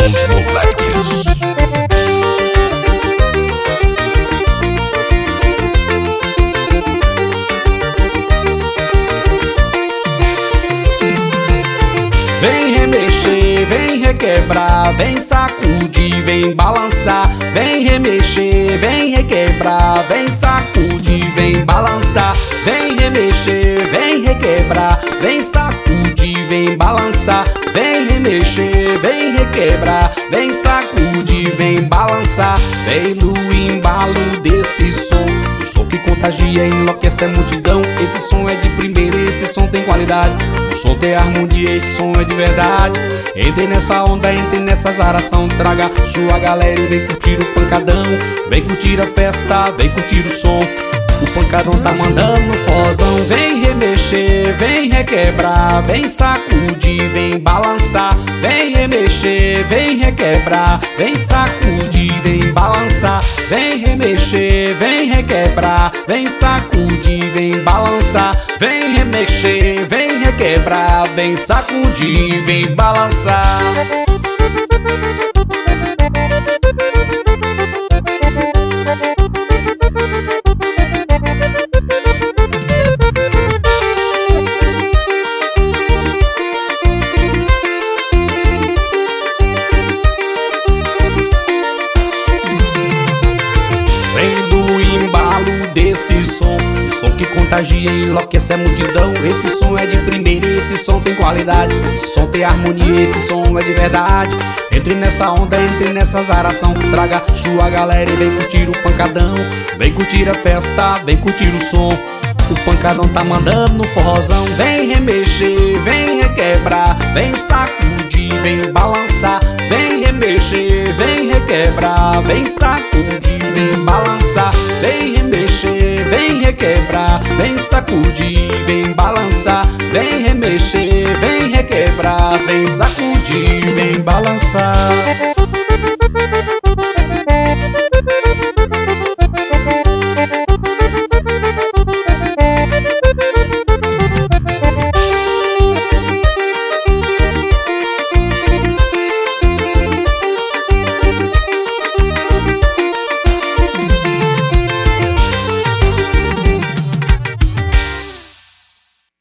Os moleques. Vem remexer, vem requebrar, vem sacudir, vem balançar. Vem remexer, vem requebrar, vem sacudir, vem balançar. Vem remexer, vem requebrar, vem sacudir, vem balançar. Vem remexer, vem requebrar, vem sacudir, vem balançar. Vem no embalo desse som, o som que contagia e enlouquece a multidão. Esse som é de primeira, esse som tem qualidade. O som tem harmonia, esse som é de verdade. Entre nessa onda, entre nessa zaração. Traga sua galera e vem curtir o pancadão. Vem curtir a festa, vem curtir o som. O pancadão tá mandando no forrozão. Vem remexer, vem requebrar, vem sacudir, vem balançar. Vem remexer, vem requebrar, vem sacudir, vem balançar. Vem remexer, vem requebrar, vem sacudir, vem balançar. Vem remexer, vem requebrar, vem sacudir, vem balançar. Desse som, o som que contagia e enlouquece a multidão. Esse som é de primeira, esse som tem qualidade. Esse som tem harmonia, esse som é de verdade. Entre nessa onda, entre nessa zaração. Traga sua galera e vem curtir o pancadão. Vem curtir a festa, vem curtir o som. O pancadão tá mandando no forrozão. Vem remexer, vem requebrar, vem sacudir, vem balançar. Vem remexer, vem requebrar, vem sacudir, vem balançar. Vem remexer, vem requebrar, vem sacudir, vem balançar. Vem remexer, vem requebrar, vem sacudir, vem balançar.